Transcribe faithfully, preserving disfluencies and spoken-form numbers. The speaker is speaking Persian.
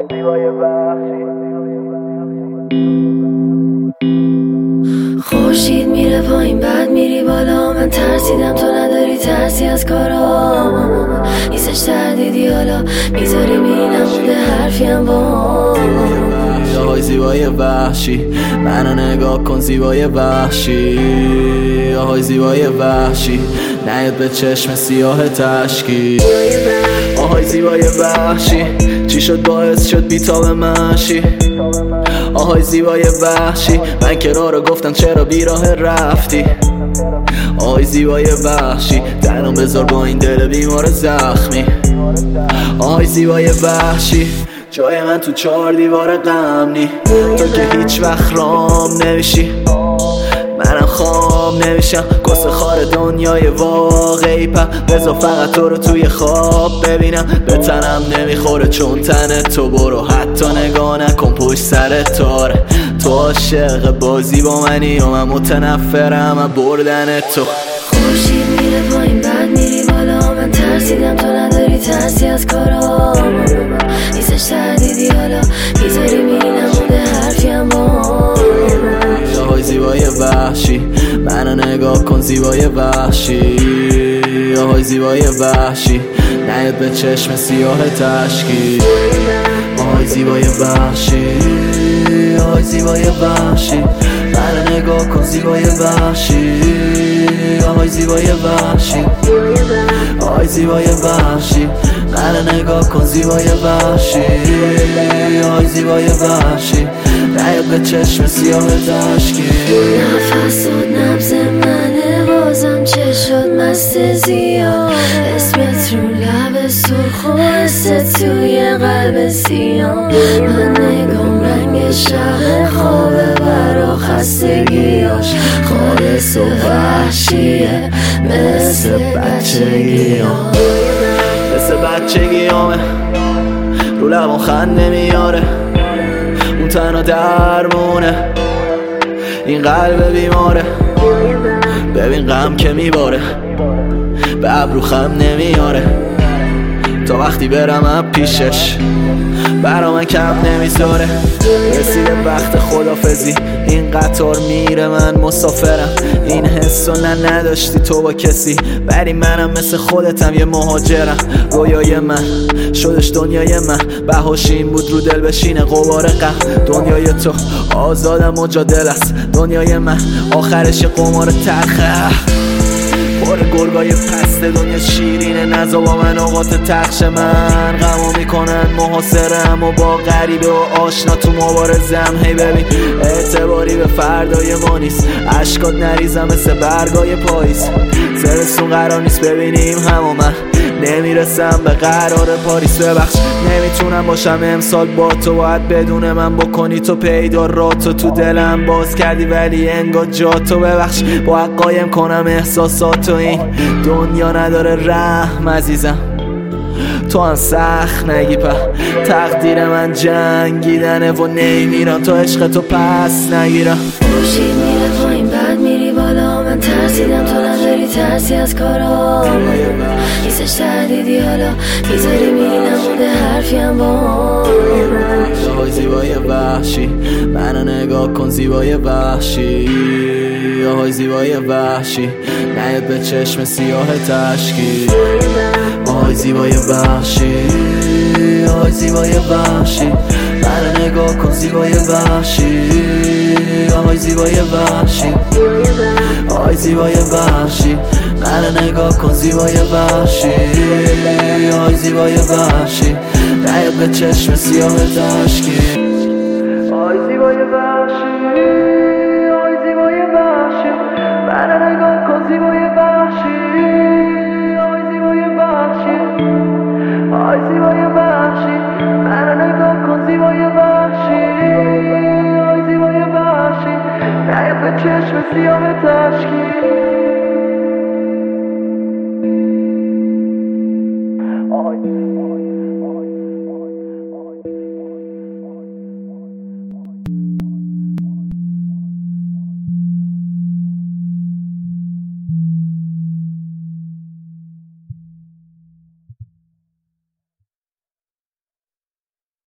خورشید میره پایین بعد میری بالا، من ترسیدم تو نداری ترسی از کارام، نیستش تردیدی حالا میذاری مینمونده حرفیم با آهای زیبای وحشی منو نگاه کن زیبای وحشی، آهای زیبای وحشی نیاد به چشم سیاه تشکی، آهای زیبای وحشی چی شد باعث شد بیتاب منشی، آهای زیبای وحشی من که راه رو گفتم چرا بیراه رفتی، آهای زیبای وحشی تنم بذار با این دل بیمار زخمی، آهای زیبای وحشی جای من تو چهار دیوار غم نی، تو که هیچ وقت رام نمیشی منم خواب نمیشم، گسه خار دنیای واقعی پا بذار فقط تو رو توی خواب ببینم، به تنم نمیخوره چون تن تو، برو حتی نگاه نکن پشت سر تاره، تو عاشق بازی با منی و من متنفرم از بردن تو. خورشید میره پایین بعد میری بالا، من ترسیدم تو نداری ترسی از کارام، نیستش تردیدی حالا میذاری مینمونده حرفیم با آهای زیبای وحشی منو نگاه کن زیبای وحشی، آهای زیبای وحشی نیاد به چشم سیاه تشکی، آهای زیبای وحشی، آهای زیبای وحشی منو نگاه کن زیبای وحشی، آهای زیبای وحشی، آهای زیبای وحشی منو نگاه کن زیبای وحشی، آهای زیبای وحشی نیاد به چشم سیاه تشکی، نفس داد نبض منه بازم چه شد مست زیاد، اسمت رو لب سرخ و حست توی قلب سیاه، من نگام رنگ شب خوابه برا خستگیاش، خالص و وحشیه مثل بچگیام، مثل بچگیامه رو لبان خنده میاره، اون تنها درمونه این قلب بیماره، ببین غم که میباره به ابرو خم نمیاره، تا وقتی برم اب پیشش برا من کم نمیذاره، رسیده وقت خدافزی این قطار میره من مسافرم، این حسو نه نداشتی تو با کسی ولی منم مثل خودتم یه مهاجرم، رویای من شدش دنیای من، بهاش این بود رو دل بشینه غبار غم، دنیای تو آزادم مجادل است، دنیای من آخرش یه قمار تلخه پر گرگای پست، دنیا شیرینه نزا با من اوقات تخش من، غمو میکنن محاصرم و با غریبه و آشنا تو مبارزم، هی ببین اعتباری به فردای ما نیست، اشکات نریزم مثل برگای پاییز، زمستون قرار نیست ببینیم هم و من نمیرسم به قرار پاریس، ببخش نمیتونم باشم امسال با تو، باید بدون من بکنی تو پیدا راتو، تو دلم باز کردی ولی انگار جا تو، ببخش باید قایم کنم احساساتو، این دنیا نداره رحم عزیزم تو هم سخت نگی په، تقدیر من جنگیدنه و نمیرم تا عشق تو پس نگیرم. خورشید میره پایین بعد میری بالا، من ترسیدم تو نداری ترسی از کارام، نیستش تردیدی حالا میذاری مینمونده حرفیم با آهای زیبای وحشی منو نگاه کن زیبای وحشی، آهای زیبای وحشی نیاد به چشم سیاه تشکی، آهای زیبای وحشی، آهای زیبای وحشی منو نگاه کن زیبای وحشی، آهای زیبای وحشی، آهای زیبای وحشی منو نگاه کن زیبای وحشی، آهای زیبای وحشی نیاد به چشم سیاه تشکی، آهای زیبای وحشی.